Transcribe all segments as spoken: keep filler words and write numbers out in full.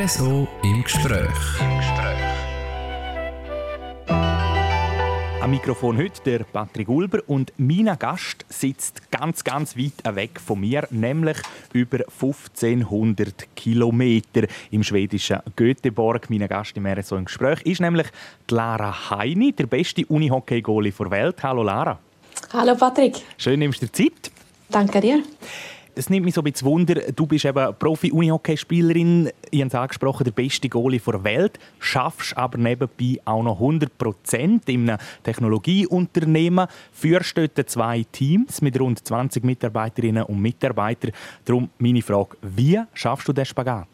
R S O im Gespräch. Im Gespräch. Am Mikrofon heute der Patrick Ulber und mein Gast sitzt ganz, ganz weit weg von mir, nämlich über fünfzehnhundert Kilometer im schwedischen Göteborg. Mein Gast im R S O im Gespräch ist nämlich die Lara Heini, der beste Unihockey-Goalie der Welt. Hallo Lara. Hallo Patrick. Schön, nimmst du dir Zeit. Danke dir. Es nimmt mich so ein bisschen Wunder, du bist eben Profi-Unihockeyspielerin, ich habe es angesprochen, der beste Goalie der Welt, schaffst aber nebenbei auch noch hundert Prozent in einem Technologieunternehmen, führst dort zwei Teams mit rund zwanzig Mitarbeiterinnen und Mitarbeitern. Darum meine Frage, wie schaffst du den Spagat?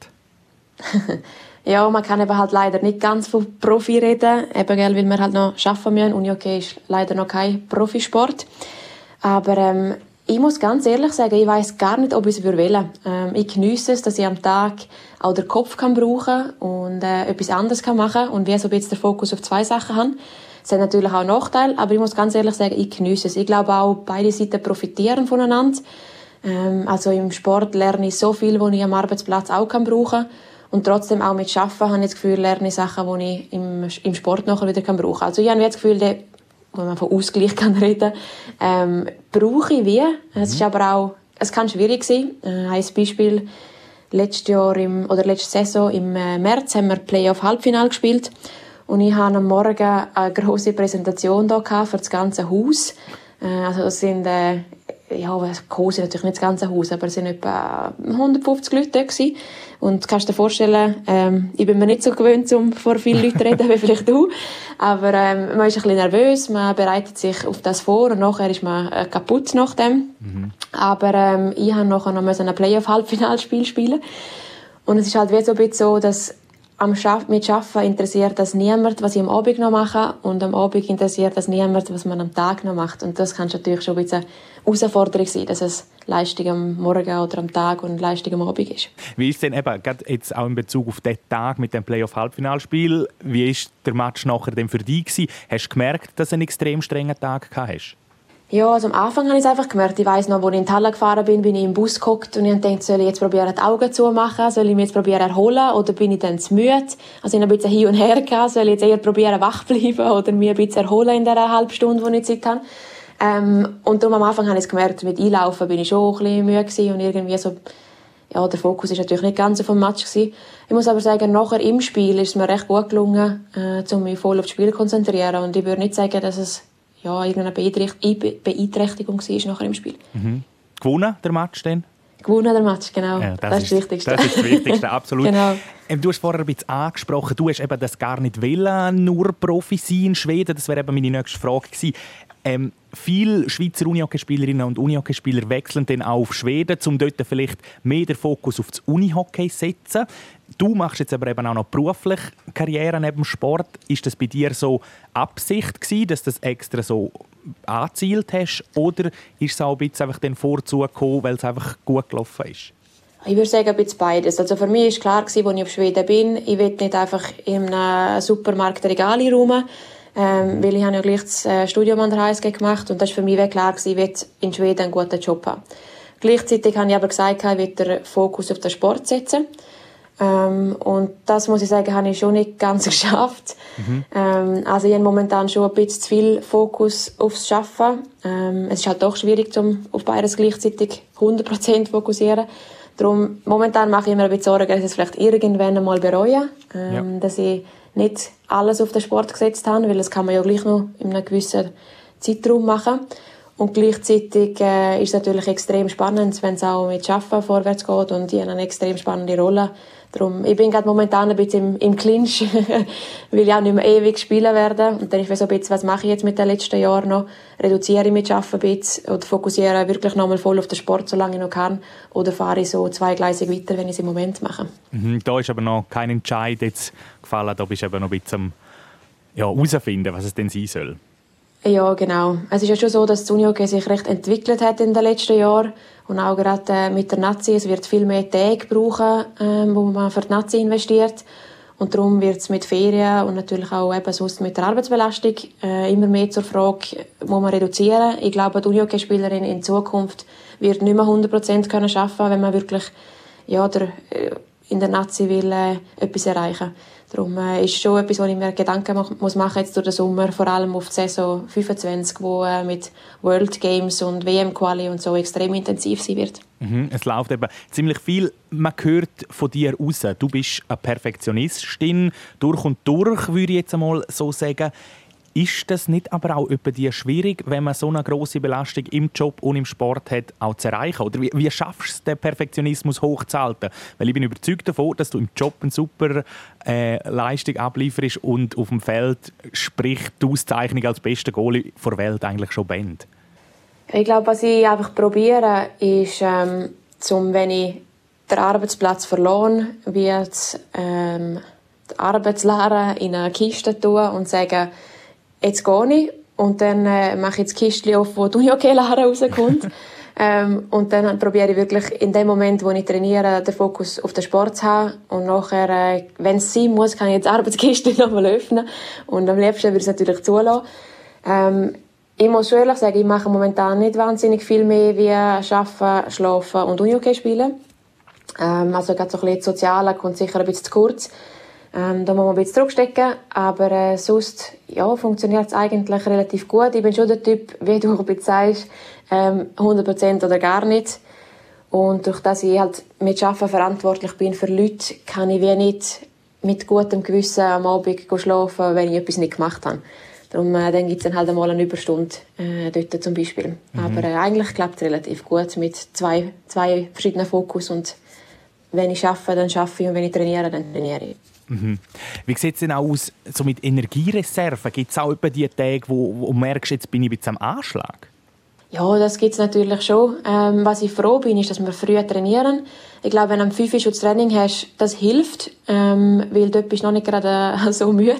Ja, man kann eben halt leider nicht ganz von Profi reden, eben, weil wir halt noch arbeiten müssen. Unihockey ist leider noch kein Profisport. Aber ähm, ich muss ganz ehrlich sagen, ich weiss gar nicht, ob ich es wählen ähm, Ich geniesse es, dass ich am Tag auch den Kopf kann brauchen und äh, etwas anderes kann machen und wie so ein bisschen den Fokus auf zwei Sachen habe. Es hat natürlich auch Nachteile, aber ich muss ganz ehrlich sagen, ich geniesse es. Ich glaube auch, beide Seiten profitieren voneinander. Ähm, also im Sport lerne ich so viel, was ich am Arbeitsplatz auch kann brauchen kann. Und trotzdem auch mit Arbeiten habe ich das Gefühl, lerne ich Sachen, die ich im, im Sport nachher wieder kann brauchen kann. Also ich habe das Gefühl, der wo man von Ausgleich kann reden kann, ähm, brauche ich wie. Es ist aber auch, es kann schwierig sein. Äh, ein Beispiel, letztes Jahr im, oder letzte Saison im äh, März haben wir Playoff-Halbfinale gespielt und ich hatte am Morgen eine grosse Präsentation hier für das ganze Haus. Äh, also es sind, äh, ja, groß natürlich nicht das ganze Haus, aber es sind etwa hundertfünfzig Leute da gewesen. Und du kannst dir vorstellen, ähm, ich bin mir nicht so gewöhnt, um vor vielen Leuten zu reden, wie vielleicht du. Aber ähm, man ist ein bisschen nervös, man bereitet sich auf das vor und nachher ist man äh, kaputt nach dem. Mhm. Aber ähm, ich musste nachher noch ein Playoff-Halbfinalspiel spielen. Und es ist halt wie so ein bisschen so, dass am Schaff- mit Arbeiten interessiert das niemand, was ich am Abend noch mache. Und am Abend interessiert das niemand, was man am Tag noch macht. Und das kann natürlich schon ein bisschen eine Herausforderung sein, dass es Leistung am Morgen oder am Tag und Leistung am Abend ist. Wie ist es denn eben, gerade jetzt auch in Bezug auf diesen Tag mit dem Playoff-Halbfinalspiel, wie war der Match nachher denn für dich gewesen? Hast du gemerkt, dass du einen extrem strengen Tag gehabt hast? Ja, also am Anfang habe ich es einfach gemerkt. Ich weiss noch, als ich in die Halle gefahren bin, bin ich im Bus gehockt und ich dachte, soll ich jetzt probieren, die Augen zu machen? Soll ich mich jetzt probieren, erholen? Oder bin ich dann zu müde? Also ich habe ein bisschen hin und her gehabt. Soll ich jetzt eher probieren, wach bleiben oder mich ein bisschen erholen in dieser halben Stunde, die ich Zeit habe? Ähm, und darum am Anfang habe ich es gemerkt, mit Einlaufen bin ich schon ein bisschen müde gewesen und irgendwie so, ja, der Fokus ist natürlich nicht ganz auf dem Match gewesen. Ich muss aber sagen, nachher im Spiel ist es mir recht gut gelungen, äh, um mich voll auf das Spiel zu konzentrieren. Und ich würde nicht sagen, dass es ja, irgendeine Beeinträchtigung war nachher im Spiel. Mhm. Gewonnen, der Match denn? Gewonnen, der Match, genau. Ja, das, das ist ist das Wichtigste. Das ist das Wichtigste, absolut. Genau. Du hast vorher ein bisschen angesprochen, du hast eben das gar nicht wollen, nur Profi sein in Schweden. Das wäre eben meine nächste Frage gewesen. Ähm, viele Schweizer Unihockeyspielerinnen und Unihockeyspieler wechseln dann auch auf Schweden, um dort vielleicht mehr den Fokus auf das Unihockey zu setzen. Du machst jetzt aber eben auch noch beruflich Karriere neben dem Sport. Ist das bei dir so Absicht gewesen, dass du das extra so angezielt hast? Oder ist es auch ein bisschen einfach den Vorzug gekommen, weil es einfach gut gelaufen ist? Ich würde sagen, ein bisschen beides. Also für mich war klar, als ich auf Schweden bin, ich will nicht einfach in einem Supermarkt Regale räumen, ähm, weil ich habe ja gleich das äh, Studium an der H S G gemacht und das war für mich klar, ich will in Schweden einen guten Job haben. Gleichzeitig habe ich aber gesagt, ich will den Fokus auf den Sport setzen. Ähm, und das, muss ich sagen, habe ich schon nicht ganz geschafft. Mhm. Ähm, also ich habe momentan schon ein bisschen zu viel Fokus aufs Arbeiten. Ähm, es ist halt doch schwierig, um auf beides gleichzeitig hundert Prozent fokussieren. Darum, momentan mache ich mir ein bisschen Sorgen, dass ich es vielleicht irgendwann einmal bereue. Ähm, ja. Dass ich nicht alles auf den Sport gesetzt habe, weil das kann man ja gleich noch in einem gewissen Zeitraum machen. Und gleichzeitig äh, ist es natürlich extrem spannend, wenn es auch mit Arbeiten vorwärts geht und ich habe eine extrem spannende Rolle. Darum, ich bin gerade momentan ein bisschen im, im Clinch, weil ich auch nicht mehr ewig spielen werde. Und dann ist so ein bisschen, was mache ich jetzt mit den letzten Jahren noch? Reduziere ich mit Arbeiten ein bisschen oder fokussiere wirklich nochmal voll auf den Sport, solange ich noch kann? Oder fahre ich so zweigleisig weiter, wenn ich es im Moment mache? Mhm, da ist aber noch kein Entscheid jetzt gefallen. Da bist du aber noch ein bisschen am ja, herausfinden, was es denn sein soll. Ja, genau. Es ist ja schon so, dass das Unihockey sich recht entwickelt hat in den letzten Jahren. Und auch gerade äh, mit der Nazi, es wird viel mehr Tage brauchen, ähm, wo man für die Nazi investiert. Und darum wird es mit Ferien und natürlich auch eben sonst mit der Arbeitsbelastung äh, immer mehr zur Frage, muss man reduzieren. Ich glaube, die Unihockeyspielerin in Zukunft wird nicht mehr hundert Prozent arbeiten können, wenn man wirklich ja, der, äh, in der Nazi will, äh, etwas erreichen. Darum äh, ist schon etwas, wo ich mir Gedanken mach, muss machen jetzt durch den Sommer, vor allem auf die Saison fünfundzwanzig, wo äh, mit World Games und W M-Quali und so extrem intensiv sein wird. Mhm, es läuft eben ziemlich viel. Man hört von dir raus. Du bist eine Perfektionistin, durch und durch, würde ich jetzt einmal so sagen. Ist das nicht aber auch über die schwierig, wenn man so eine grosse Belastung im Job und im Sport hat, auch zu erreichen? Oder wie, wie schaffst du es, den Perfektionismus hochzuhalten? Weil ich bin überzeugt davon, dass du im Job eine super äh, Leistung ablieferst und auf dem Feld spricht die Auszeichnung als bester Goalie der Welt eigentlich schon band. Ich glaube, was ich einfach probiere, ist, ähm, zum, wenn ich den Arbeitsplatz verloren wird, ähm, die Arbeitslehre in eine Kiste tun und sagen, jetzt gehe ich und dann äh, mache ich das Kistchen auf, wo die Unihockey-Lehre rauskommt. ähm, und dann probiere ich wirklich in dem Moment, wo ich trainiere, den Fokus auf den Sport zu haben. Und nachher, äh, wenn es sein muss, kann ich das Arbeitskistchen nochmal öffnen. Und am liebsten würde ich es natürlich zulassen. Ähm, ich muss schon ehrlich sagen, ich mache momentan nicht wahnsinnig viel mehr wie Arbeiten, Schlafen und Unihockey spielen. Ähm, also gerade so ein bisschen das Soziale kommt sicher ein bisschen zu kurz. Ähm, da muss man ein bisschen zurückstecken, aber äh, sonst ja, funktioniert es eigentlich relativ gut. Ich bin schon der Typ, wie du ein bisschen sagst, ähm, hundert Prozent oder gar nicht. Und durch das ich halt mit Arbeiten verantwortlich bin für Leute, kann ich wie nicht mit gutem Gewissen am Abend schlafen, wenn ich etwas nicht gemacht habe. Darum äh, dann gibt es dann halt einmal eine Überstunde äh, dort zum Beispiel. Mhm. Aber äh, eigentlich klappt es relativ gut mit zwei, zwei verschiedenen Fokus. Und wenn ich arbeite, dann arbeite ich und wenn ich trainiere, dann trainiere ich. Mhm. Wie sieht es denn auch aus so mit Energiereserven? Gibt es auch etwa die Tage, wo, wo du merkst, jetzt bin ich ein bisschen am Anschlag? Ja, das gibt es natürlich schon. Ähm, was ich froh bin, ist, dass wir früh trainieren. Ich glaube, wenn du am fünf Uhr das Training hast, das hilft, ähm, weil dort bist du noch nicht gerade äh, so müde.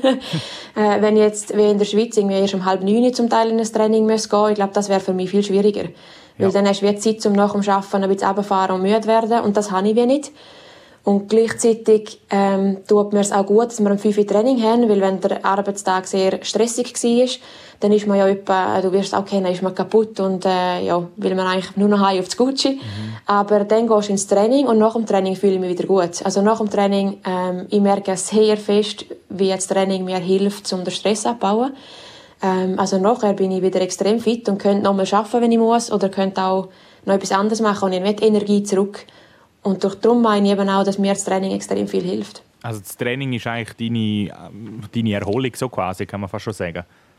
äh, wenn ich jetzt wie in der Schweiz irgendwie erst um halb neun zum Teil in ein Training muss gehen, ich glaube, das wäre für mich viel schwieriger. Ja. Weil dann hast du wie Zeit, um nach dem Arbeiten ein bisschen runterfahren und müde werden. Und das habe ich wie nicht. Und gleichzeitig ähm, tut mir es auch gut, dass wir um fünf Uhr Training haben, weil wenn der Arbeitstag sehr stressig war, dann ist man ja etwa, du wirst es auch kennen, ist man kaputt und äh, ja, will man eigentlich nur noch heim auf das Gucci. Mhm. Aber dann gehst du ins Training und nach dem Training fühle ich mich wieder gut. Also nach dem Training, ähm, ich merke sehr fest, wie das Training mir hilft, um den Stress abzubauen. Ähm, also nachher bin ich wieder extrem fit und könnte nochmal arbeiten, wenn ich muss, oder könnte auch noch etwas anderes machen und ich habe Energie zurück. Und darum meine ich eben auch, dass mir das Training extrem viel hilft. Also das Training ist eigentlich deine, deine Erholung, so quasi, kann man fast schon sagen?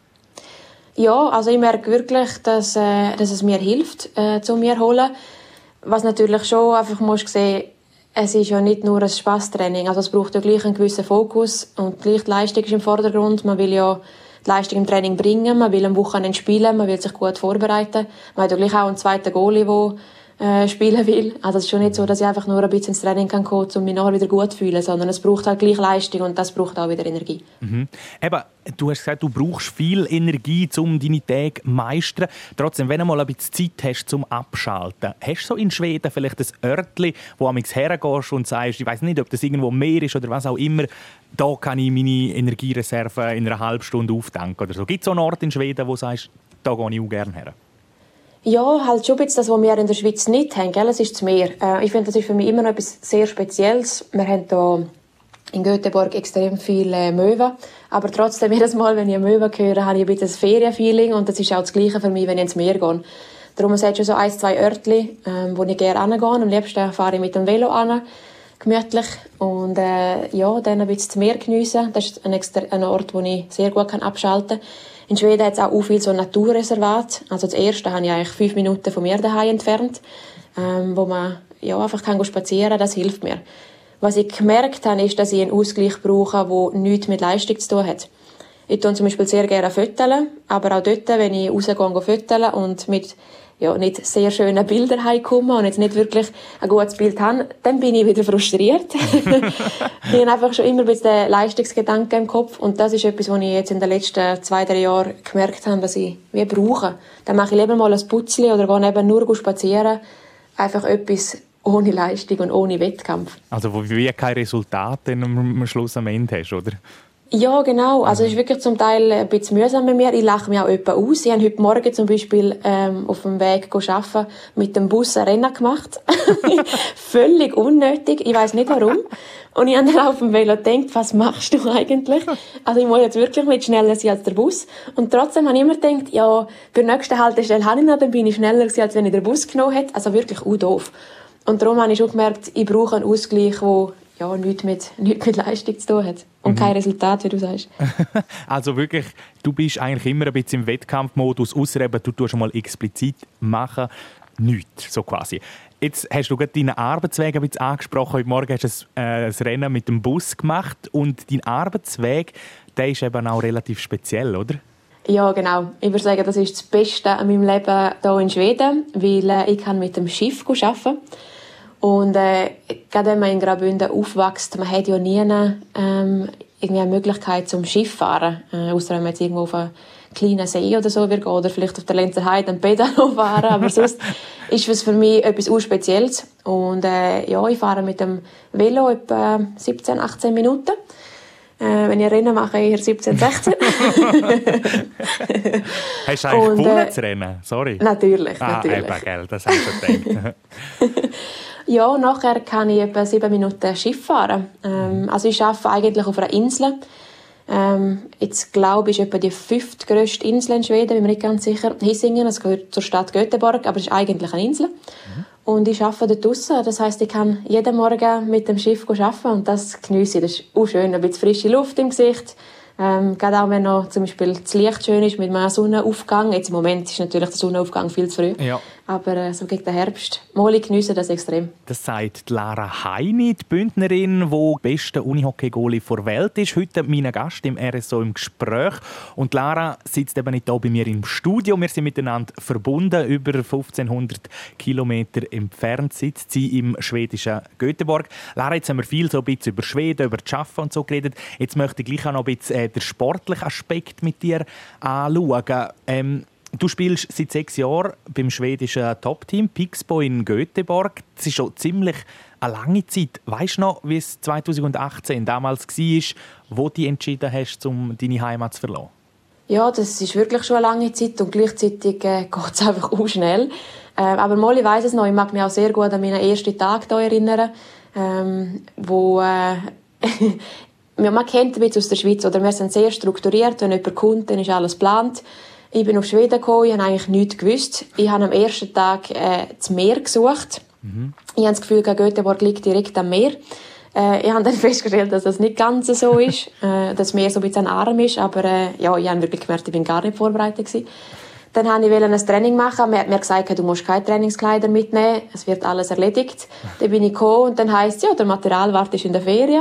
Ja, also ich merke wirklich, dass, äh, dass es mir hilft, äh, zu mir erholen. Was natürlich schon einfach musst sehen, es ist ja nicht nur ein Spaßtraining. Also es braucht ja gleich einen gewissen Fokus und gleich die Leistung ist im Vordergrund. Man will ja die Leistung im Training bringen, man will am Wochenende spielen, man will sich gut vorbereiten. Man hat ja gleich auch einen zweiten Goalie, der Äh, spielen will. Also es ist schon nicht so, dass ich einfach nur ein bisschen ins Training kann kommen, um mich nachher wieder gut zu fühlen, sondern es braucht halt gleich Leistung und das braucht auch wieder Energie. Mhm. Eben, du hast gesagt, du brauchst viel Energie, um deine Tage zu meistern. Trotzdem, wenn du mal ein bisschen Zeit hast zum Abschalten, hast du so in Schweden vielleicht ein Örtchen, wo du hergehst und sagst, ich weiss nicht, ob das irgendwo am Meer ist oder was auch immer, da kann ich meine Energiereserven in einer halben Stunde auftanken oder so. Gibt es so einen Ort in Schweden, wo du sagst, da gehe ich auch gerne her? Ja, halt schon ein bisschen das, was wir in der Schweiz nicht haben, gell? Es ist das Meer. Äh, ich finde, das ist für mich immer noch etwas sehr Spezielles. Wir haben hier in Göteborg extrem viele Möwen. Aber trotzdem, jedes Mal, wenn ich Möwen höre, habe ich ein bisschen ein Ferienfeeling. Und das ist auch das Gleiche für mich, wenn ich ins Meer gehe. Darum es hat schon so ein, zwei Örtchen, ähm, wo ich gerne hingehe. Am liebsten fahre ich mit dem Velo hin, gemütlich. Und äh, ja, dann ein bisschen das Meer geniessen. Das ist ein, extra- ein Ort, wo ich sehr gut abschalten kann. In Schweden hat es auch viel so Naturreservat. Also das erste habe ich eigentlich fünf Minuten von mir daheim entfernt, ähm, wo man ja, einfach kann spazieren kann. Das hilft mir. Was ich gemerkt habe, ist, dass ich einen Ausgleich brauche, der nichts mit Leistung zu tun hat. Ich tue zum Beispiel sehr gerne Fotos, aber auch dort, wenn ich rausgehe und Fotos und mit ja, nicht sehr schönen Bildern heimkomme und jetzt nicht wirklich ein gutes Bild habe, dann bin ich wieder frustriert. Ich habe einfach schon immer ein bisschen Leistungsgedanken im Kopf und das ist etwas, was ich jetzt in den letzten zwei, drei Jahren gemerkt habe, dass ich wie brauche. Dann mache ich lieber mal ein Putzli oder gehe eben nur spazieren. Einfach etwas ohne Leistung und ohne Wettkampf. Also wo du wie kein Resultat am Schluss am Ende hast, oder? Ja, genau. Also es ist wirklich zum Teil ein bisschen mühsam mit mir. Ich lache mich auch jemanden aus. Ich habe heute Morgen zum Beispiel ähm, auf dem Weg arbeiten mit dem Bus ein Rennen gemacht. Völlig unnötig. Ich weiss nicht warum. Und ich habe dann auf dem Velo gedacht, was machst du eigentlich? Also ich muss jetzt wirklich nicht schneller sein als der Bus. Und trotzdem habe ich immer gedacht, ja, bei der nächsten Haltestelle habe ich noch, dann bin ich schneller gewesen, als wenn ich den Bus genommen hätte. Also wirklich auch doof. Und darum habe ich schon gemerkt, ich brauche einen Ausgleich, der ja, nichts mit, nichts mit Leistung zu tun hat. Und mhm. kein Resultat, wie du sagst. Also wirklich, du bist eigentlich immer ein bisschen im Wettkampfmodus, ausser eben, du tust mal explizit machen, nichts, so quasi. Jetzt hast du gerade deinen Arbeitsweg ein bisschen angesprochen. Heute Morgen hast du ein, äh, ein Rennen mit dem Bus gemacht. Und dein Arbeitsweg, der ist eben auch relativ speziell, oder? Ja, genau. Ich würde sagen, das ist das Beste an meinem Leben hier in Schweden, weil äh, ich kann mit dem Schiff arbeiten. Und äh, gerade wenn man in Graubünden aufwächst, man hat ja nie eine, ähm, irgendwie eine Möglichkeit zum Schiff fahren. Äh, ausser wenn man jetzt irgendwo auf einen kleinen See oder so wird gehen, oder vielleicht auf der Lenzer Heide ein Pedalo fahren. Aber sonst ist es für mich etwas Urspezielles. Und äh, ja, ich fahre mit dem Velo etwa siebzehn, achtzehn Minuten. Äh, wenn ich Rennen mache, eher siebzehn, sechzehn. Hast du eigentlich gewonnen, äh, das Rennen? Sorry. Natürlich, ah, natürlich. Eben, gell, das habe ich schon gedacht. Ja, und nachher kann ich etwa sieben Minuten Schiff fahren. Ähm, also ich arbeite eigentlich auf einer Insel. Ähm, jetzt glaube ich, ist etwa die fünftgrösste Insel in Schweden, bin mir nicht ganz sicher. Hisingen, das gehört zur Stadt Göteborg, aber es ist eigentlich eine Insel. Mhm. Und ich arbeite dort draussen. Das heisst, ich kann jeden Morgen mit dem Schiff arbeiten und das geniesse ich. Das ist auch schön, ein bisschen frische Luft im Gesicht. Ähm, gerade auch wenn noch zum Beispiel das Licht schön ist mit einem Sonnenaufgang. Jetzt im Moment ist natürlich der Sonnenaufgang viel zu früh. Ja. Aber äh, so gegen den Herbst, mal ich geniesse das extrem. Das sagt Lara Heini, die Bündnerin, die die beste Unihockey-Goalie der Welt ist. Heute mein Gast im R S O im Gespräch. Und Lara sitzt eben nicht hier bei mir im Studio. Wir sind miteinander verbunden. Über fünfzehnhundert Kilometer entfernt sitzt sie im schwedischen Göteborg. Lara, jetzt haben wir viel so ein bisschen über Schweden, über das Arbeiten und so geredet. Jetzt möchte ich gleich auch noch ein bisschen äh, den sportlichen Aspekt mit dir anschauen. Ähm, Du spielst seit sechs Jahren beim schwedischen Top-Team Pixbo in Göteborg. Das ist schon ziemlich eine lange Zeit. Weißt du noch, wie es zweitausendachtzehn damals war, wo du entschieden hast, um deine Heimat zu verlassen? Ja, das ist wirklich schon eine lange Zeit und gleichzeitig äh, geht es einfach auch schnell. Äh, aber mal, ich weiss es noch, ich mag mich auch sehr gut an meinen ersten Tag hier erinnern, ähm, wo äh, man kennt ein bisschen aus der Schweiz, oder wir sind sehr strukturiert, wenn jemand kommt, dann ist alles geplant. Ich bin auf Schweden gekommen, ich habe eigentlich nichts gewusst. Ich habe am ersten Tag äh, das Meer gesucht. Mhm. Ich habe das Gefühl, Göteborg liegt direkt am Meer. Äh, ich habe dann festgestellt, dass das nicht ganz so ist, äh, dass das Meer so ein bisschen arm ist. Aber äh, ja, ich habe wirklich gemerkt, ich bin gar nicht vorbereitet gewesen. Dann wollte ich ein Training machen. Man hat mir gesagt, du musst keine Trainingskleider mitnehmen, es wird alles erledigt. Dann bin ich gekommen und dann heisst es, ja, der Materialwart ist in der Ferien.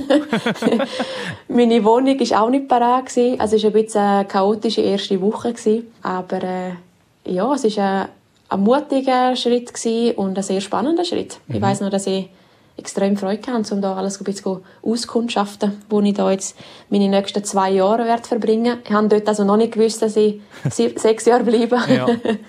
Oh. Meine Wohnung war auch nicht parat. Also es war ein bisschen eine chaotische erste Woche. Aber äh, ja, es war ein, ein mutiger Schritt und ein sehr spannender Schritt. Mhm. Ich weiss noch, dass ich extrem Freude hatte, um da alles ein bisschen auskundschaften, wo ich da jetzt meine nächsten zwei Jahre werde verbringen. Ich habe dort also noch nicht gewusst, dass ich sechs Jahre bleibe. Ja.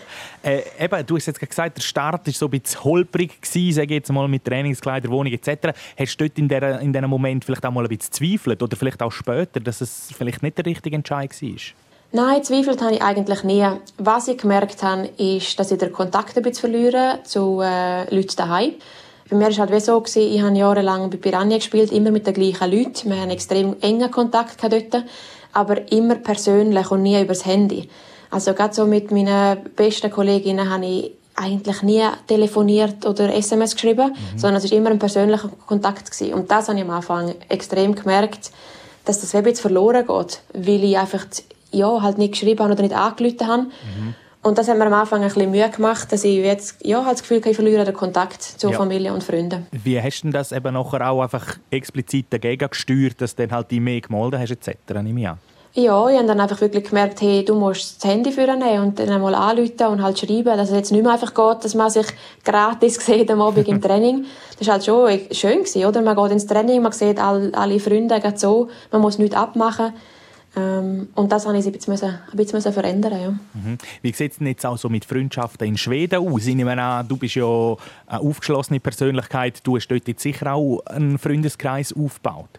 Äh, eben, du hast jetzt gesagt, der Start war so ein bisschen holprig gewesen, sage ich jetzt mal, mit Trainingskleider, Wohnung et cetera. Hast du dort in diesem in diesem Moment vielleicht auch mal ein bisschen gezweifelt oder vielleicht auch später, dass es vielleicht nicht der richtige Entscheid war? Nein, gezweifelt habe ich eigentlich nie. Was ich gemerkt habe, ist, dass ich den Kontakt ein bisschen verliere zu äh, Leuten daheim. Bei mir war es halt so, ich habe jahrelang bei Piranha gespielt, immer mit den gleichen Leuten. Wir hatten extrem engen Kontakt dort, aber immer persönlich und nie übers Handy. Also gerade so mit meinen besten Kolleginnen habe ich eigentlich nie telefoniert oder S M S geschrieben, mhm. sondern es war immer ein persönlicher Kontakt gewesen. Und das habe ich am Anfang extrem gemerkt, dass das ein bisschen verloren geht, weil ich einfach ja, halt nicht geschrieben habe oder nicht angerufen habe. Mhm. Und das hat mir am Anfang ein bisschen Mühe gemacht, dass ich jetzt ja, halt das Gefühl habe, ich verliere den Kontakt zu ja. Familie und Freunden. Wie hast du das eben nachher auch einfach explizit dagegen gesteuert, dass du dann halt die mehr gemolden hast et cetera? Nehme ich an. Ja, ich habe dann einfach wirklich gemerkt, hey, du musst das Handy vornehmen und dann einmal anrufen und halt schreiben, dass es jetzt nicht mehr einfach geht, dass man sich gratis sieht am Abend im Training. Das war halt schon schön gewesen, oder? Man geht ins Training, man sieht alle, alle Freunde geht so, man muss nichts abmachen. Ähm, und das musste ich ein bisschen, ein bisschen verändern. Ja. Mhm. Wie sieht es denn jetzt auch so mit Freundschaften in Schweden aus? Ich nehme an, du bist ja eine aufgeschlossene Persönlichkeit. Du hast dort jetzt sicher auch einen Freundeskreis aufgebaut.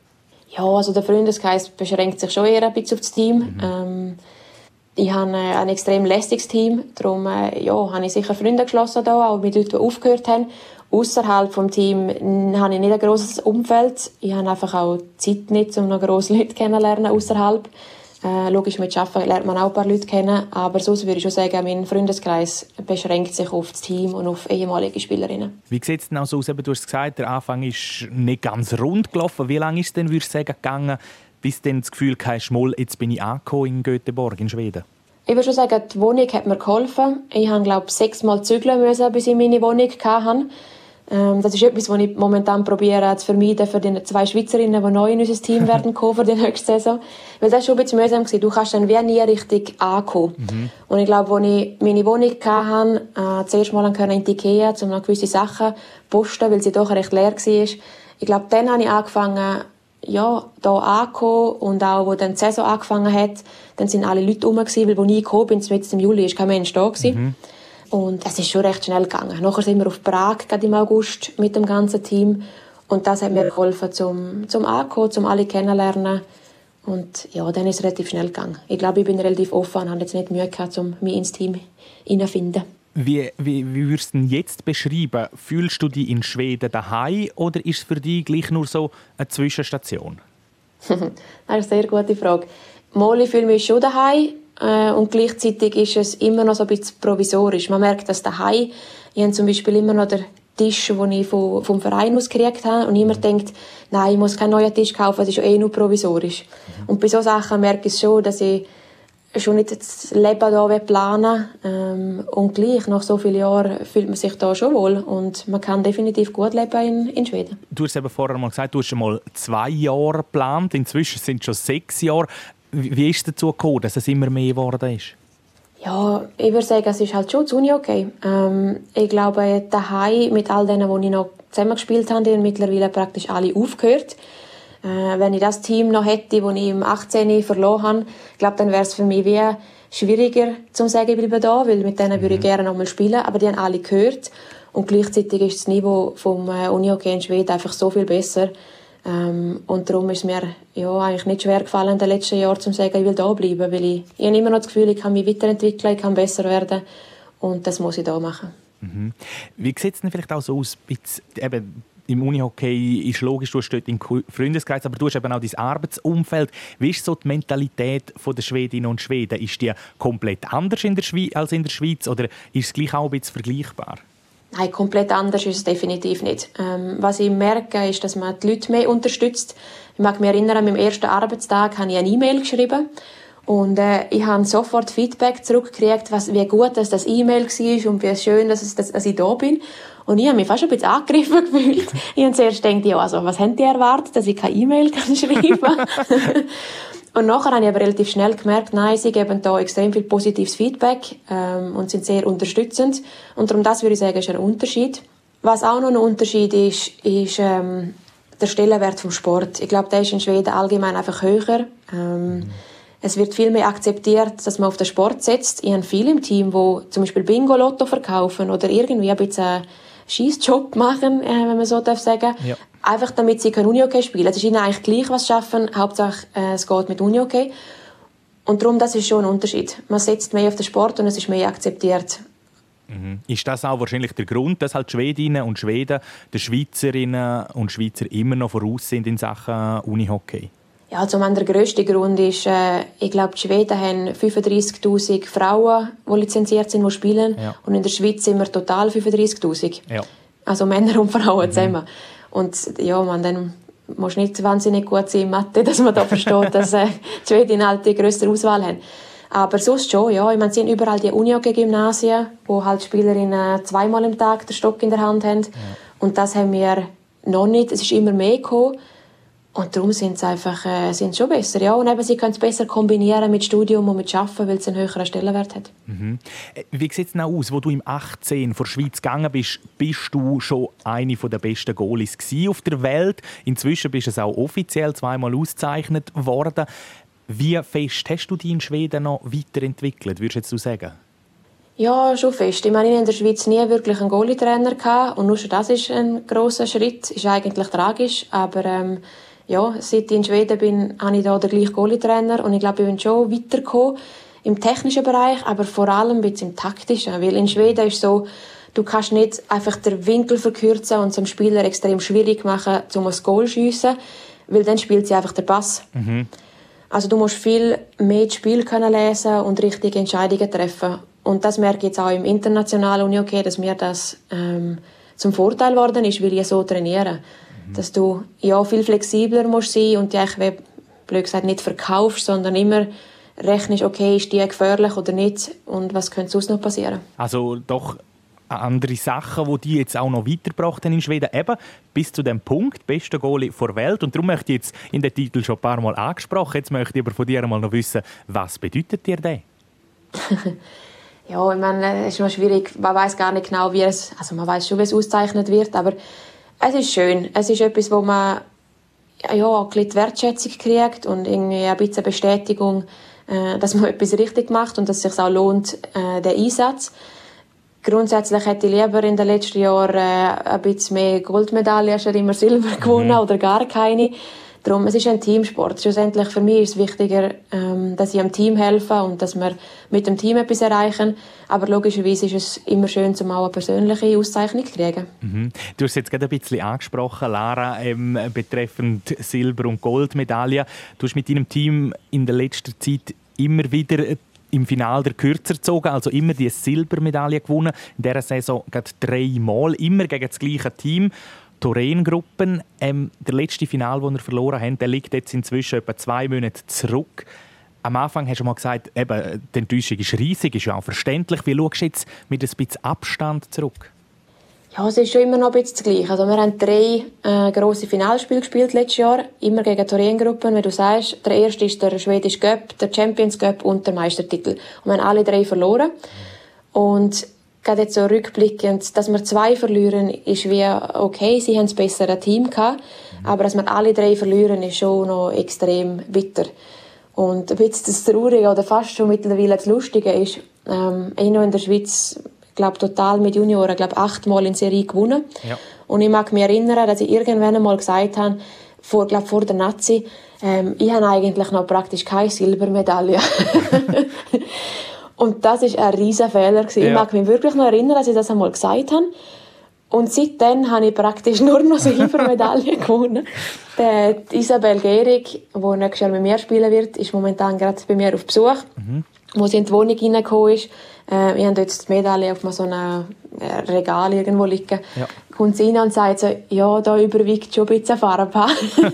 Ja, also der Freundeskreis beschränkt sich schon eher ein bisschen auf das Team. Mhm. Ähm, ich habe äh, ein extrem lästiges Team, darum äh, ja, habe ich sicher Freunde geschlossen, da, auch mit Leuten, die aufgehört haben. Ausserhalb des Teams habe ich nicht ein grosses Umfeld. Ich habe einfach auch Zeit nicht, um noch grosse Leute kennenzulernen außerhalb. Äh, logisch, mit Arbeiten lernt man auch ein paar Leute kennen, aber sonst würde ich schon sagen, mein Freundeskreis beschränkt sich auf das Team und auf ehemalige Spielerinnen. Wie sieht es denn also aus? Du hast gesagt, der Anfang ist nicht ganz rund gelaufen. Wie lange ist es denn, würde ich sagen, gegangen, bis du dann das Gefühl hast, mal, jetzt bin ich angekommen in Göteborg, in Schweden? Ich würde schon sagen, die Wohnung hat mir geholfen. Ich habe, glaube ich, sechsmal zügeln müssen, bis ich meine Wohnung hatte. Ähm, das ist etwas, was ich momentan probiere zu vermeiden für die zwei Schweizerinnen, die neu in unser Team werden kommen für die nächste Saison. Weil das war schon ein bisschen mühsam gewesen. Du kannst dann wie nie richtig ankommen. Mhm. Und ich glaube, als ich meine Wohnung hatte, äh, zuerst mal in die Ikea, um noch gewisse Sachen zu posten, weil sie doch recht leer war. Ich glaube, dann habe ich angefangen, ja, hier angekommen. Und auch, als dann die Saison angefangen hat, dann sind alle Leute rum gewesen, weil als ich gekommen bin, jetzt im Juli, war kein Mensch da gewesen. Mhm. Und es ist schon recht schnell gegangen. Nachher sind wir auf Prag, gerade im August, mit dem ganzen Team. Und das hat mir geholfen, zum, zum Ankommen, zum alle kennenlernen. Und ja, dann ist es relativ schnell gegangen. Ich glaube, ich bin relativ offen und habe jetzt nicht Mühe gehabt, um mich ins Team hineinzufinden. Wie, wie, wie würdest du denn jetzt beschreiben? Fühlst du dich in Schweden daheim oder ist es für dich gleich nur so eine Zwischenstation? Das ist eine sehr gute Frage. Mal, ich fühle mich schon daheim. Und gleichzeitig ist es immer noch so ein bisschen provisorisch. Man merkt, dass daheim, ich habe zum Beispiel immer noch den Tisch, den ich vom, vom Verein aus gekriegt habe, und immer denkt, nein, ich muss keinen neuen Tisch kaufen, das ist ja eh nur provisorisch. Mhm. Und bei solchen Sachen merke ich schon, dass ich schon nicht das Leben hier planen will. Ähm, und gleich, nach so vielen Jahren, fühlt man sich da schon wohl. Und man kann definitiv gut leben in, in Schweden. Du hast eben vorher mal gesagt, du hast schon mal zwei Jahre geplant. Inzwischen sind es schon sechs Jahre. Wie ist es dazu gekommen, dass es immer mehr geworden ist? Ja, ich würde sagen, es ist halt schon zu Uni okay. Ähm, ich glaube, daheim mit all denen, die ich noch zusammengespielt habe, die haben mittlerweile praktisch alle aufgehört. Äh, wenn ich das Team noch hätte, das ich im achtzehn verloren habe, ich glaube, dann wäre es für mich wie schwieriger zu sagen, ich bleibe da, weil mit denen würde ich gerne noch mal spielen. Aber die haben alle gehört. Und gleichzeitig ist das Niveau vom Uni-Hockey in Schweden einfach so viel besser. Ähm, und darum ist es mir ja, eigentlich nicht schwer gefallen, in den letzten Jahren zu sagen, ich will da bleiben, weil ich, ich habe immer noch das Gefühl, ich kann mich weiterentwickeln, ich kann besser werden und das muss ich da machen. Mhm. Wie sieht es denn vielleicht auch so aus, jetzt, eben, im Unihockey ist logisch, du hast dort einen Freundeskreis, aber du hast eben auch dein Arbeitsumfeld. Wie ist so die Mentalität der Schwedinnen und Schweden? Ist die komplett anders in der Schweiz als in der Schweiz oder ist es gleich auch ein bisschen vergleichbar? Nein, komplett anders ist es definitiv nicht. Ähm, was ich merke, ist, dass man die Leute mehr unterstützt. Ich mag mich erinnern, an meinem ersten Arbeitstag habe ich eine E-Mail geschrieben und äh, ich habe sofort Feedback zurückgekriegt, was, wie gut dass das E-Mail war und wie schön, dass, es, dass, dass ich da bin. Und ich habe mich fast ein bisschen angegriffen gefühlt. Ich habe zuerst gedacht, ja, also, was haben die erwartet, dass ich keine E-Mail schreiben kann? Und nachher habe ich aber relativ schnell gemerkt, nein, sie geben da extrem viel positives Feedback ähm, und sind sehr unterstützend. Und darum, das würde ich sagen, ist ein Unterschied. Was auch noch ein Unterschied ist, ist ähm, der Stellenwert vom Sport. Ich glaube, der ist in Schweden allgemein einfach höher. Ähm, mhm. Es wird viel mehr akzeptiert, dass man auf den Sport setzt. Ich habe viele im Team, die zum Beispiel Bingo-Lotto verkaufen oder irgendwie ein bisschen Scheissjob machen, äh, wenn man so darf sagen. Ja. Einfach damit sie Unihockey spielen. Es ist ihnen eigentlich gleich, was sie schaffen. Hauptsache, äh, es geht mit Unihockey. Und darum, das ist schon ein Unterschied. Man setzt mehr auf den Sport und es ist mehr akzeptiert. Mhm. Ist das auch wahrscheinlich der Grund, dass halt Schwedinnen und Schweden den Schweizerinnen und Schweizer immer noch voraus sind in Sachen Unihockey? Ja, also der grösste Grund ist, äh, ich glaube, die Schweden haben fünfunddreissigtausend Frauen, die lizenziert sind, die spielen. Ja. Und in der Schweiz sind wir total fünfunddreissigtausend. Ja. Also Männer und Frauen mhm. zusammen. Und ja, man, dann muss nicht wahnsinnig gut sein in Mathe, dass man da versteht, dass äh, die Schweden halt die grösste Auswahl haben. Aber sonst schon, ja. Ich meine, es sind überall die Unihockey-Gymnasien, wo halt Spielerinnen zweimal am Tag den Stock in der Hand haben. Ja. Und das haben wir noch nicht. Es ist immer mehr gekommen. Und darum sind sie einfach äh, sind schon besser. Ja. Und eben, sie können es besser kombinieren mit Studium und mit Arbeiten, weil es einen höheren Stellenwert hat. Mhm. Wie sieht es denn aus, wo du im achtzehn vor der Schweiz gegangen bist? Bist du schon eine der besten Goalies auf der Welt? Inzwischen bist du auch offiziell zweimal ausgezeichnet worden. Wie fest hast du dich in Schweden noch weiterentwickelt, würdest du sagen? Ja, schon fest. Ich meine, ich hatte in der Schweiz nie wirklich einen Goalie-Trainer und nur schon das ist ein grosser Schritt. Ist eigentlich tragisch, aber ähm, ja, seit ich in Schweden bin, habe ich da den gleichen Goalie-Trainer und ich glaube, ich bin schon weitergekommen im technischen Bereich, aber vor allem ein bisschen im taktischen, weil in Schweden ist so, du kannst nicht einfach den Winkel verkürzen und es dem Spieler extrem schwierig machen, um ein Goal zu schiessen, weil dann spielt sie einfach den Pass. Mhm. Also du musst viel mehr das Spiel können lesen und richtige Entscheidungen treffen. Und das merke ich jetzt auch im internationalen Unihockey, dass mir das ähm, zum Vorteil geworden ist, weil ich so trainiere. Mhm. Dass du ja viel flexibler musst sein und dich, wie blöd gesagt, nicht verkaufst, sondern immer rechnest, okay, ist die gefährlich oder nicht und was könnte sonst noch passieren. Also doch andere Sachen, die die jetzt auch noch weitergebracht haben in Schweden, eben bis zu dem Punkt, bester Goalie der Welt. Und darum möchte ich jetzt in den Titel schon ein paar Mal angesprochen. Jetzt möchte ich aber von dir mal noch wissen, was bedeutet dir das? Ja, ich meine, es ist noch schwierig. Man weiß gar nicht genau, wie es, also man weiß schon, wie es ausgezeichnet wird, aber es ist schön. Es ist etwas, wo man ja auch ein bisschen Wertschätzung kriegt und irgendwie ein bisschen Bestätigung, dass man etwas richtig macht und dass es sich auch lohnt, der Einsatz. Grundsätzlich hätte ich lieber in den letzten Jahren äh, ein bisschen mehr Goldmedaillen statt immer Silber gewonnen mhm. oder gar keine. Darum, es ist ein Teamsport. Schlussendlich für mich ist es wichtiger, ähm, dass ich am Team helfe und dass wir mit dem Team etwas erreichen. Aber logischerweise ist es immer schön, um auch eine persönliche Auszeichnung zu kriegen. Mhm. Du hast es jetzt gerade ein bisschen angesprochen, Lara, ähm, betreffend Silber- und Goldmedaillen. Du hast mit deinem Team in der letzten Zeit immer wieder im Finale der Kürzer gezogen, also immer die Silbermedaille gewonnen. In dieser Saison gerade dreimal, immer gegen das gleiche Team. Torén-Gruppen. Ähm, der letzte Final, den wir verloren haben, der liegt jetzt inzwischen etwa zwei Monate zurück. Am Anfang hast du mal gesagt, eben, die Enttäuschung ist riesig, ist ja auch verständlich. Wie schaust du jetzt mit ein bisschen Abstand zurück? Ja, es ist schon immer noch ein bisschen das Gleiche. Also wir haben drei äh, grosse Finalspiele gespielt letztes Jahr, immer gegen Torén-Gruppen, wie du sagst. Der erste ist der Schwedisch Cup, der Champions Cup und der Meistertitel. Und wir haben alle drei verloren. Und gerade jetzt so rückblickend, dass wir zwei verlieren, ist wie okay, sie haben das bessere Team gehabt. Aber dass wir alle drei verlieren, ist schon noch extrem bitter. Und ein bisschen das Traurige oder fast schon mittlerweile das Lustige ist, ähm, ich noch in der Schweiz, ich glaube, total mit Junioren, glaube achtmal in Serie gewonnen. Ja. Und ich mag mich erinnern, dass ich irgendwann einmal gesagt habe, vor, glaube, vor der Nazi, ähm, ich habe eigentlich noch praktisch keine Silbermedaille. Und das war ein riesen Fehler. Ja. Ich mag mich wirklich noch erinnern, dass ich das einmal gesagt habe. Und seitdem habe ich praktisch nur noch Silbermedaillen gewonnen. Die Isabel Gehrig, die nächstes Jahr mit mir spielen wird, ist momentan gerade bei mir auf Besuch. Mhm. Wo sie in die Wohnung reingekommen ist. Äh, ich habe dort die Medaille auf so einem Regal irgendwo liegen. Ja. Kommt sie rein und sagt so, ja, da überwiegt schon ein bisschen Farbe.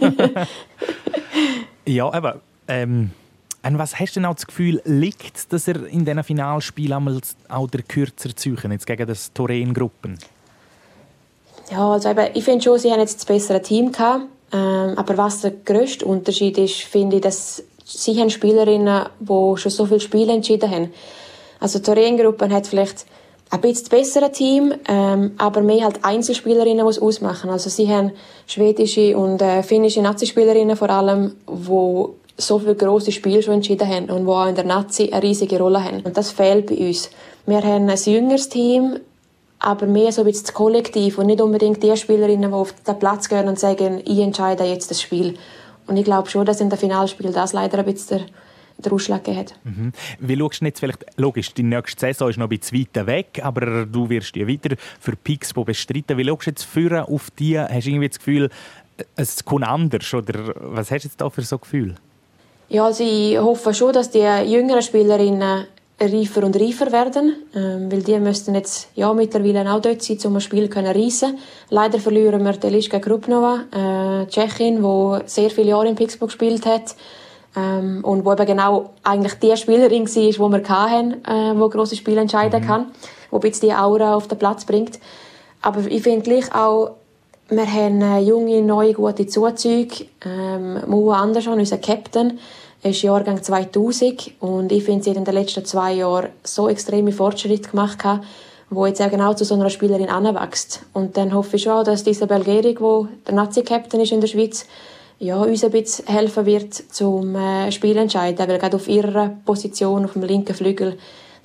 Ja, aber ähm, an was hast du denn auch das Gefühl, liegt, dass er in diesen Finalspielen auch der kürzer züchen, jetzt gegen das Torén-Gruppen? Ja, also eben, ich finde schon, sie haben jetzt das bessere Team gehabt. Ähm, aber was der grösste Unterschied ist, finde ich, dass sie haben Spielerinnen, die schon so viele Spiele entschieden haben. Also die Torén-Gruppe hat vielleicht ein bisschen das bessere Team, ähm, aber mehr halt Einzelspielerinnen, die es ausmachen. Also sie haben schwedische und äh, finnische Nazi-Spielerinnen vor allem, die so viele grosse Spiele schon entschieden haben und die auch in der Nazi eine riesige Rolle haben. Und das fehlt bei uns. Wir haben ein jüngeres Team, aber mehr so ein bisschen das Kollektiv und nicht unbedingt die Spielerinnen, die auf den Platz gehen und sagen, ich entscheide jetzt das Spiel. Und ich glaube schon, dass in der Finalspiel das leider ein bisschen der, der Ausschlag gegeben hat. Mhm. Wie schaust du jetzt vielleicht, logisch, die nächste Saison ist noch ein bisschen weiter weg, aber du wirst ja wieder für Pixbo bestreiten. Wie schaust du jetzt für auf die? Hast du irgendwie das Gefühl, es kommt anders? Oder was hast du jetzt da für so ein Gefühl? Ja, also ich hoffe schon, dass die jüngeren Spielerinnen reifer und reifer werden, ähm, weil die müssten jetzt ja mittlerweile auch dort sein, um ein Spiel zu reissen. Leider verlieren wir Eliška Krupnova, äh, Tschechin, die sehr viele Jahre in Pixbo gespielt hat ähm, und wo eben genau eigentlich die Spielerin war, die wir hatten, äh, die grosse Spiele entscheiden kann, die ein bisschen die Aura auf den Platz bringt. Aber ich finde gleich auch, wir haben junge, neue, gute Zuzüge. Ähm, Mua Andersson, unser Captain, ist Jahrgang zweitausend und ich finde, sie hat in den letzten zwei Jahren so extreme Fortschritte gemacht, wo jetzt auch genau zu so einer Spielerin anwächst. Und dann hoffe ich schon, dass Isabel Gehrig, die der Nazi-Captain ist in der Schweiz, ja, uns ein bisschen helfen wird zum äh, Spiel entscheiden, weil gerade auf ihrer Position, auf dem linken Flügel,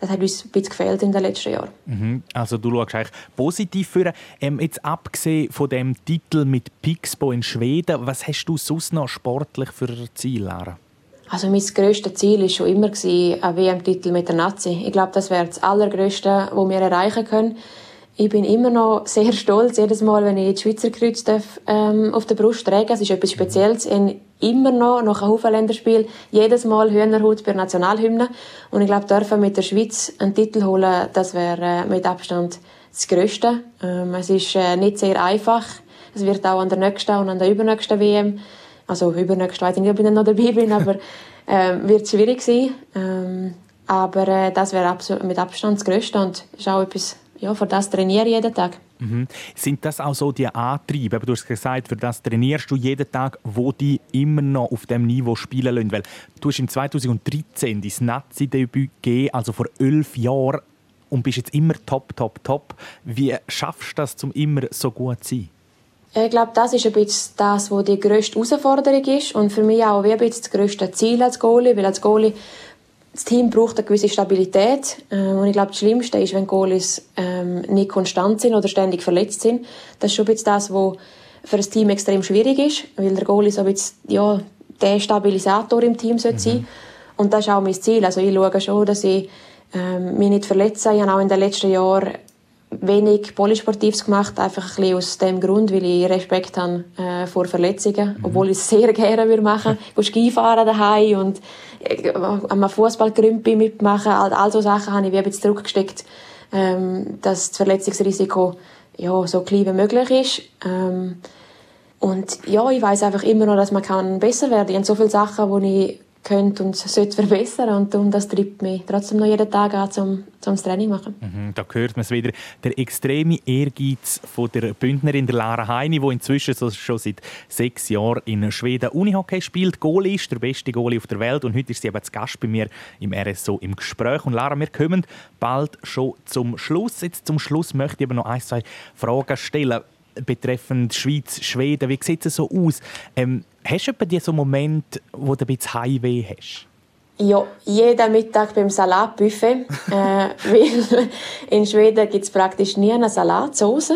das hat uns ein bisschen gefehlt in den letzten Jahren. Mhm. Also du schaust eigentlich positiv für. Ähm, jetzt abgesehen von dem Titel mit Pixbo in Schweden, was hast du sonst noch sportlich für Ziel, Lara? Also mein grösstes Ziel war schon immer ein W M-Titel mit der Nazi. Ich glaube, das wäre das Allergrößte, was wir erreichen können. Ich bin immer noch sehr stolz, jedes Mal, wenn ich die Schweizer Kreuz darf, ähm, auf der Brust trage. Es ist etwas Spezielles. Ich immer noch, nach einem Haufen Länderspiel, jedes Mal Hühnerhaut bei der Nationalhymne. Und ich glaube, dürfen mit der Schweiz einen Titel holen, das wäre äh, mit Abstand das Grösste. Ähm, es ist äh, nicht sehr einfach. Es wird auch an der nächsten und an der übernächsten W M, also übernächsten, weiß ich nicht, ob ich dann noch dabei bin, aber äh, wird schwierig sein. Ähm, aber äh, das wäre mit Abstand das Grösste und ist auch etwas, ja, für das trainiere ich jeden Tag. Mhm. Sind das auch so die Antriebe? Du hast gesagt, für das trainierst du jeden Tag, wo die immer noch auf dem Niveau spielen lassen. Weil du hast im zweitausenddreizehn dein Nazi-Debüt gegeben, also vor elf Jahren, und bist jetzt immer top, top, top. Wie schaffst du das, um immer so gut zu sein? Ich glaube, das ist ein bisschen das, was die grösste Herausforderung ist und für mich auch wie ein bisschen das grösste Ziel als Goalie, weil als Goalie das Team braucht eine gewisse Stabilität. Und ich glaube, das Schlimmste ist, wenn Goalies ähm, nicht konstant sind oder ständig verletzt sind. Das ist schon ein bisschen das, was für das Team extrem schwierig ist, weil der Goalie so ein bisschen, ja, der Stabilisator im Team sollte sein. Mhm. Und das ist auch mein Ziel. Also ich schaue schon, dass ich ähm, mich nicht verletze. Ich habe auch in den letzten Jahren wenig Polysportives gemacht, einfach ein bisschen aus dem Grund, weil ich Respekt habe äh, vor Verletzungen, mhm. obwohl ich es sehr gerne würde machen. Ich Skifahren daheim und äh, am Fußballgrümpi mitmachen, all, all so Sachen habe ich wie ein bisschen zurückgesteckt, ähm, dass das Verletzungsrisiko ja, so klein wie möglich ist. Ähm, und ja, ich weiss einfach immer noch, dass man kann besser werden kann. Ich habe so viele Sachen, die ich könnte und sollte verbessern und, und das treibt mich trotzdem noch jeden Tag an, um, um das Training zu machen. Mhm, da hört man es wieder. Der extreme Ehrgeiz von der Bündnerin der Lara Heini, die inzwischen so schon seit sechs Jahren in Schweden Unihockey spielt. Goalie ist der beste Goalie auf der Welt und heute ist sie eben zu Gast bei mir im R S O im Gespräch. Und Lara, wir kommen bald schon zum Schluss. Jetzt zum Schluss möchte ich aber noch ein, zwei Fragen stellen betreffend Schweiz, Schweden. Wie sieht es so aus? Ähm, hast du etwa so einen Moment, wo du ein bisschen Heimweh hast? Ja, jeden Mittag beim Salatbuffet. äh, weil in Schweden gibt es praktisch nie eine Salatsauce.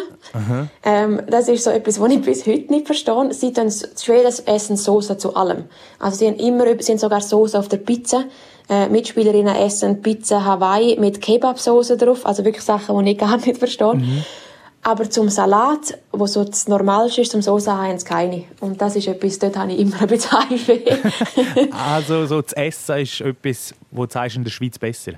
Ähm, das ist so etwas, was ich bis heute nicht verstehe. Sie tun, die Schweden essen Soße zu allem. Also sie haben immer, sie haben sogar Soße auf der Pizza. Äh, Mitspielerinnen essen Pizza Hawaii mit Kebabsoße drauf. Also wirklich Sachen, die ich gar nicht verstehe. Mhm. Aber zum Salat, wo so das Normalste ist, zum Soße haben sie keine. Und das ist etwas, dort habe ich immer ein bisschen Heimweh. Also so das Essen ist etwas, wo du in der Schweiz besser?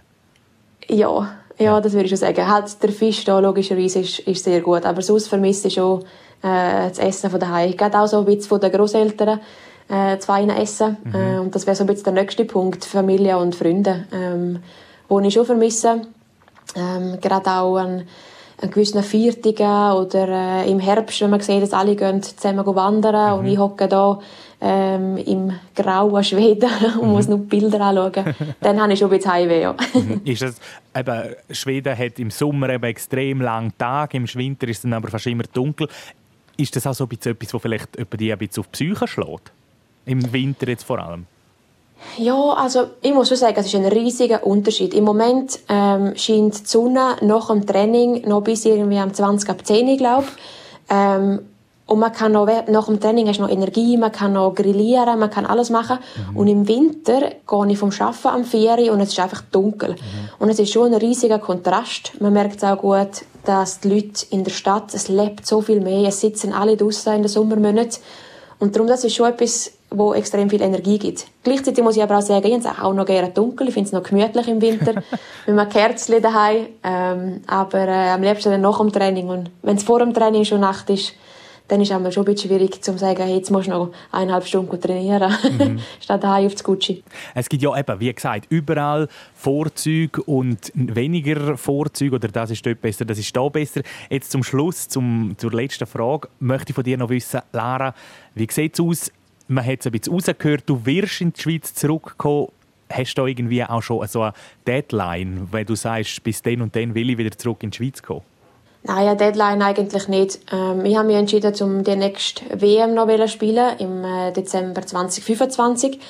Ja, ja, das würde ich schon sagen. Halt, der Fisch da logischerweise ist, ist sehr gut. Aber sonst vermisse ich schon äh, das Essen von daheim. Gerade auch so ein bisschen von den Grosseltern äh, zu feinen Essen. Mhm. Äh, und das wäre so ein bisschen der nächste Punkt, Familie und Freunde. Ähm, wo ich schon vermisse. Ähm, gerade auch an an gewissen Viertigen oder äh, im Herbst, wenn man sieht, dass alle gehen zusammen wandern mhm. und ich hocke da ähm, im grauen Schweden und mhm. muss nur die Bilder anschauen. Dann habe ich schon ein bisschen Heimweh. Ja. Mhm. Ist das, eben, Schweden hat im Sommer eben extrem lange Tage, im Winter ist es dann aber fast immer dunkel. Ist das auch so ein bisschen etwas, das vielleicht die ein bisschen auf die Psyche schlägt? Im Winter jetzt vor allem? Ja, also ich muss schon sagen, es ist ein riesiger Unterschied. Im Moment ähm, scheint die Sonne nach dem Training noch bis irgendwie am zwanzig ab zehn, glaube ich. Ähm, und man kann noch, nach dem Training hast du noch Energie, man kann noch grillieren, man kann alles machen. Mhm. Und im Winter gehe ich vom Arbeiten am vier und es ist einfach dunkel. Mhm. Und es ist schon ein riesiger Kontrast. Man merkt auch gut, dass die Leute in der Stadt, es lebt so viel mehr, es sitzen alle draussen in den Sommermonaten. Und darum, das ist schon etwas, wo extrem viel Energie gibt. Gleichzeitig muss ich aber auch sagen, ich habe es auch noch gerne dunkel. Ich finde es noch gemütlich im Winter. Mit einem Kerzchen daheim. Ähm, aber äh, am liebsten dann nach dem Training. Und wenn es vor dem Training schon Nacht ist, dann ist es schon ein bisschen schwierig zu sagen, hey, jetzt musst du noch eineinhalb Stunden trainieren, mhm. statt daheim auf das Gucci. Es gibt ja eben, wie gesagt, überall Vorzüge und weniger Vorzüge, oder das ist dort besser, das ist da besser. Jetzt zum Schluss, zum, zur letzten Frage, möchte ich von dir noch wissen, Lara, wie sieht es aus? Man hat es ein bisschen rausgehört, du wirst in die Schweiz zurückkommen. Hast du da irgendwie auch schon so eine Deadline, wenn du sagst, bis dann und dann will ich wieder zurück in die Schweiz kommen? Nein, eine Deadline eigentlich nicht. Ähm, ich habe mich entschieden, um die nächste W M noch zu spielen, im äh, Dezember zwanzig fünfundzwanzig.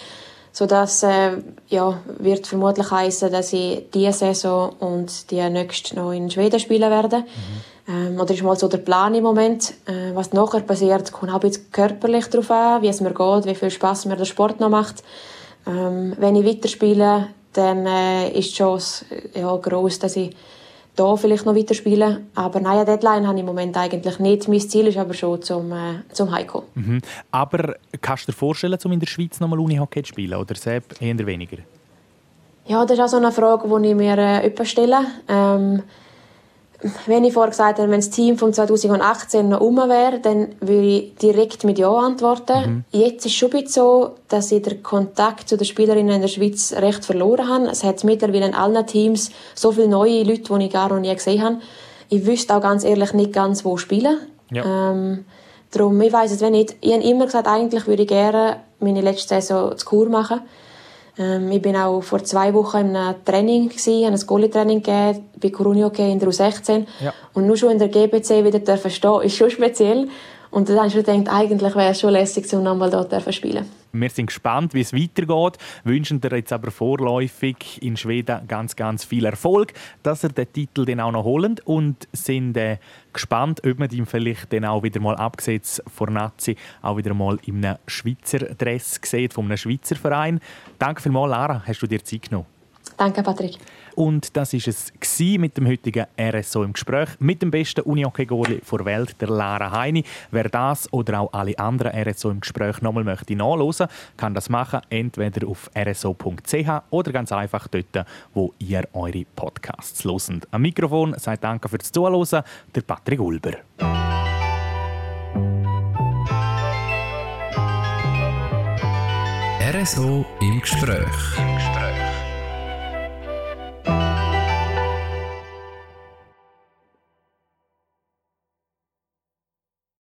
sodass äh, ja, wird vermutlich heißen, dass ich diese Saison und die nächste noch in Schweden spielen werde. Mhm. Ähm, oder ist mal so der Plan im Moment. Äh, was nachher passiert, kommt auch jetzt körperlich darauf an, wie es mir geht, wie viel Spass mir der Sport noch macht. Ähm, wenn ich weiterspiele, dann äh, ist die Chance ja, gross, dass ich da vielleicht noch weiterspielen. Aber nein, eine Deadline habe ich im Moment eigentlich nicht. Mein Ziel ist aber schon zum, äh, zum Heimkommen. Mhm. Aber kannst du dir vorstellen, um in der Schweiz noch mal Unihockey zu spielen? Oder selbst eher weniger? Ja, das ist auch so eine Frage, die ich mir äh, stelle. Ähm, wenn ich vorher gesagt habe, wenn das Team von zwanzig achtzehn noch um wäre, dann würde ich direkt mit Ja antworten. Mhm. Jetzt ist es schon ein bisschen so, dass ich den Kontakt zu den Spielerinnen in der Schweiz recht verloren habe. Es hat mittlerweile in allen Teams so viele neue Leute, die ich gar noch nie gesehen habe. Ich wüsste auch ganz ehrlich nicht ganz, wo spielen. Ja. Ähm, darum, ich weiss es nicht. Ich habe immer gesagt, eigentlich würde ich gerne meine letzte Saison zu Chur machen. Ähm, ich war auch vor zwei Wochen in einem Training, ich habe ein Goalie-Training gegeben, bei Unihockey in der U sechzehn. Ja. Und nur schon in der G B C wieder dürfen stehen, ist schon speziell. Und dann habe ich schon gedacht, eigentlich wäre es schon lässig, um nochmal dort zu spielen. Wir sind gespannt, wie es weitergeht. Wünschen dir jetzt aber vorläufig in Schweden ganz, ganz viel Erfolg, dass ihr den Titel dann auch noch holt. Und sind äh, gespannt, ob man ihn vielleicht dann auch wieder mal abgesetzt vor Nazi auch wieder mal in einem Schweizer Dress sieht, von einem Schweizer Verein. Danke vielmals, Lara, hast du dir Zeit genommen. Danke, Patrick. Und das war es mit dem heutigen R S O im Gespräch mit dem besten Unihockey-Goalie der Welt, der Lara Heini. Wer das oder auch alle anderen R S O im Gespräch nochmal möchte nachhören, kann das machen, entweder auf r s o punkt c h oder ganz einfach dort, wo ihr eure Podcasts hört. Am Mikrofon sagt Danke fürs Zuhören, der Patrick Ulber. R S O im Gespräch.